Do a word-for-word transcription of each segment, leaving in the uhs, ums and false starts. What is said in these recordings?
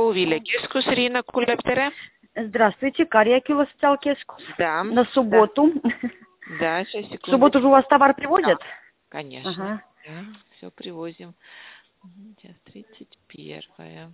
Puuville keskus, Riina kuuleb, tere. Здравствуйте, Карьякила социалкескус. Да. На субботу. Да, сейчас, секунду. В субботу же у вас товар привозят? Да, конечно. Ага. Да, все привозим. Сейчас тридцать первое.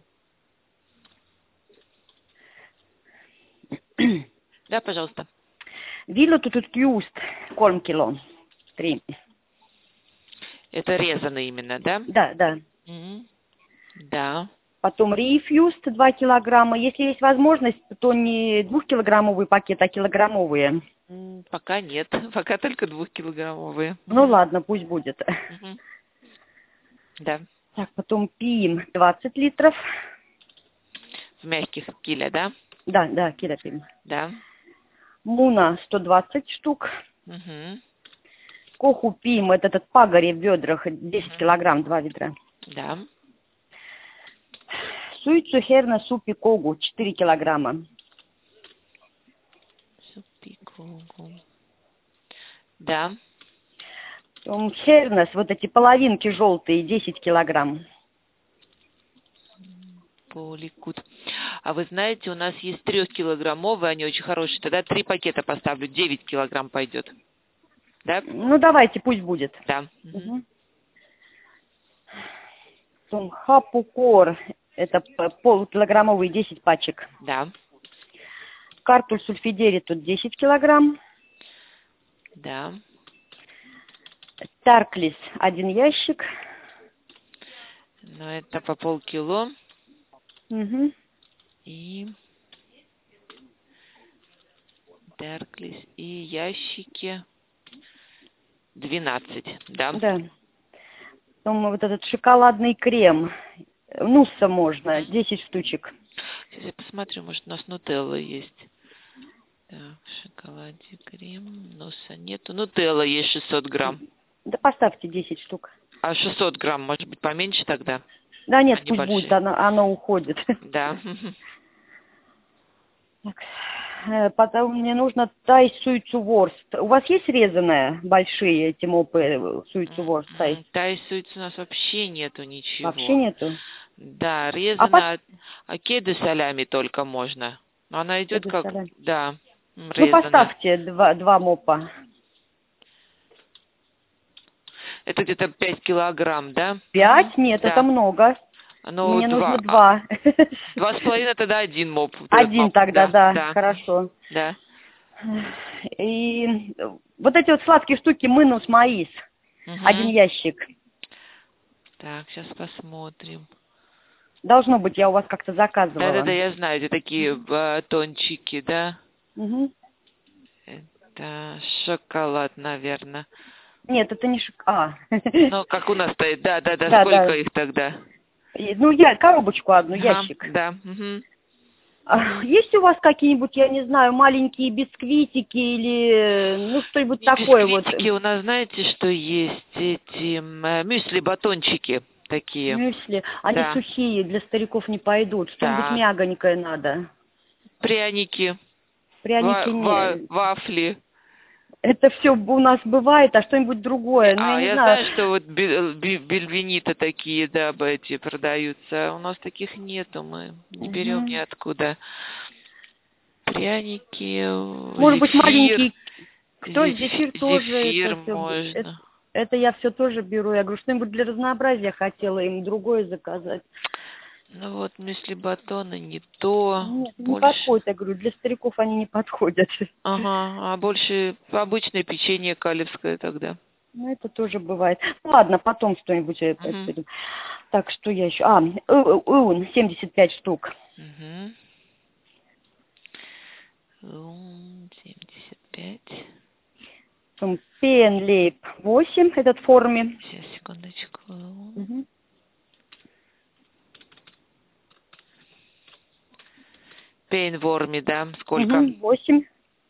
Да, пожалуйста. Вилла тут юст, корм кило. Три. Это резанный именно, да? Да, да. Угу. Да. Потом риф юст два килограмма. Если есть возможность, то не двухкилограммовый пакет, а килограммовые. М, Пока нет. Пока только двухкилограммовые. Ну Мгм. ладно, пусть будет. Мгм. Да. Так, потом пим двадцать литров. В мягких киля, да? Да, да, киля пим. Да. Муна сто двадцать штук. Угу. Коху пим, это этот пагари в ведрах, десять килограмм, два ведра. Да. Суицу херна супи когу, четыре килограмма. Супикогу. Да. Потом хернес, вот эти половинки желтые, десять килограмм. Поликут. А вы знаете, у нас есть трехкилограммовые, они очень хорошие. Тогда три пакета поставлю, девять килограмм пойдет. Да? Ну, давайте, пусть будет. Да. Угу. Угу. Потом хапукор, это п- полукилограммовый, десять пачек. Да. Картуль сульфидери тут десять килограмм. Да. Тарклис, один ящик. Ну, это по полкило. Угу. И Терклис. И ящики двенадцать. Да. Да. Потом вот этот шоколадный крем. Нусса можно, десять штучек. Сейчас я посмотрю, может, у нас нутелла есть. Так, шоколаде, крем, носа нету. Нутелла есть шестьсот грамм. Да поставьте десять штук. А шестьсот грамм, может быть, поменьше тогда? Да нет, Они пусть большие. будет, оно, оно уходит. Да. Так, э, потом мне нужно тай суйцуворст. У вас есть резаные большие эти мопы суйцуворст тай? Тайсуиц у нас вообще нету ничего. Вообще нету? Да, А резано, а кеды солями только можно. Но она идет Кеды как, солями. да, Ну, резано. поставьте два, два мопа. Это где-то пять килограмм, да? Пять? Нет, Да. это много. Ну, Мне два. нужно два. Два с половиной, тогда один моп. Вот этот Один моп. тогда, да, Да. хорошо. Да. И вот эти вот сладкие штуки мынус маис. Угу. Один ящик. Так, сейчас посмотрим. Должно быть, я у вас как-то заказывала. Да-да-да, я знаю, это такие батончики, да? Угу. Это шоколад, наверное. Нет, это не шок... А. Ну, как у нас стоит, да-да-да, Да, сколько да. их тогда? И- Ну, я коробочку одну, Ага, ящик. да. Угу. А, есть у вас какие-нибудь, я не знаю, маленькие бисквитики или, ну, что-нибудь И такое вот? бисквитики у нас, знаете, что есть? Эти м, мюсли-батончики такие. Мюсли. Они Да. сухие, для стариков не пойдут. Что-нибудь Так. мягонькое надо. Пряники. Пряники Ва- ва- не... вафли. Это все у нас бывает, а что-нибудь другое. Ну, я А, не я знаю. знаю, что вот бе- бе- бельвениты такие, да, бы эти продаются. У нас таких нету, мы не берем Мгм. ниоткуда. Пряники, Может быть, зефир. маленький... Кто? Зефир, Зефир тоже. зефир Это, все, это, можно. это я все тоже беру. Я говорю, что-нибудь для разнообразия хотела им другое заказать. Ну вот, мюсли батоны не то. Нет, не Больше. подходит, я говорю, для стариков они не подходят. Ага, а больше обычное печенье калевское тогда. Ну, это тоже бывает. Ладно, потом что-нибудь я Угу. приду. Так, что я еще? А, ун, семьдесят пять штук. Угу. семьдесят пять. Потом пенлейп восемь, этот в форме. Сейчас, секундочку. Угу. Пейнворми, да? Сколько? Угу, восемь.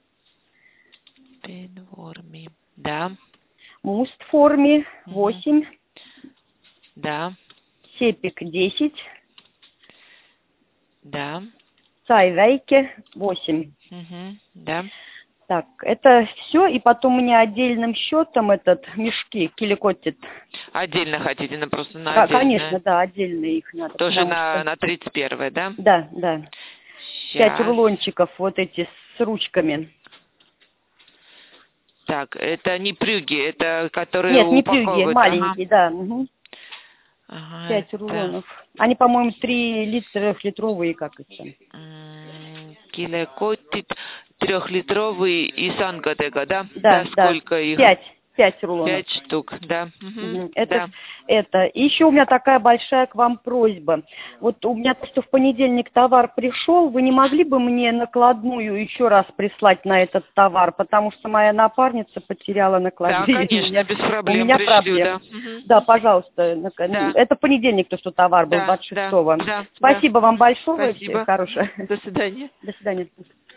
Пейнворми, да. Муст в форме Угу. восемь. Да, Сепик десять. да. Сайвейке восемь. Угу. Да. Так, это все, и потом мне отдельным счетом этот мешки киликотит. Отдельно хотите, на просто на А, отдельное? конечно, да, отдельные их надо. Тоже на, что... на тридцать первое, да? Да, да. Сейчас. Пять рулончиков вот эти с ручками. Так, это не прюги, это которые Нет, не прюги, упаковывают. маленькие, Ага. да. Угу. Ага, Пять это... рулонов. Они, по-моему, три литра, литровые, как это. Киликотит, трехлитровый и Сангадега, да? Да, да. Сколько их? Пять. Пять рулонов. Пять штук, да. Угу. Угу. Это, Да. это. И еще у меня такая большая к вам просьба. Вот у меня просто в понедельник товар пришел. Вы не могли бы мне накладную еще раз прислать на этот товар? Потому что моя напарница потеряла накладные. Да, конечно, без проблем У меня пришлю, проблем. да. Угу. Да, пожалуйста. Да. Это понедельник, то, что товар был, Да, двадцать шестого. да, да, Спасибо да. вам большое. Спасибо. Хорошее. До свидания. До свидания.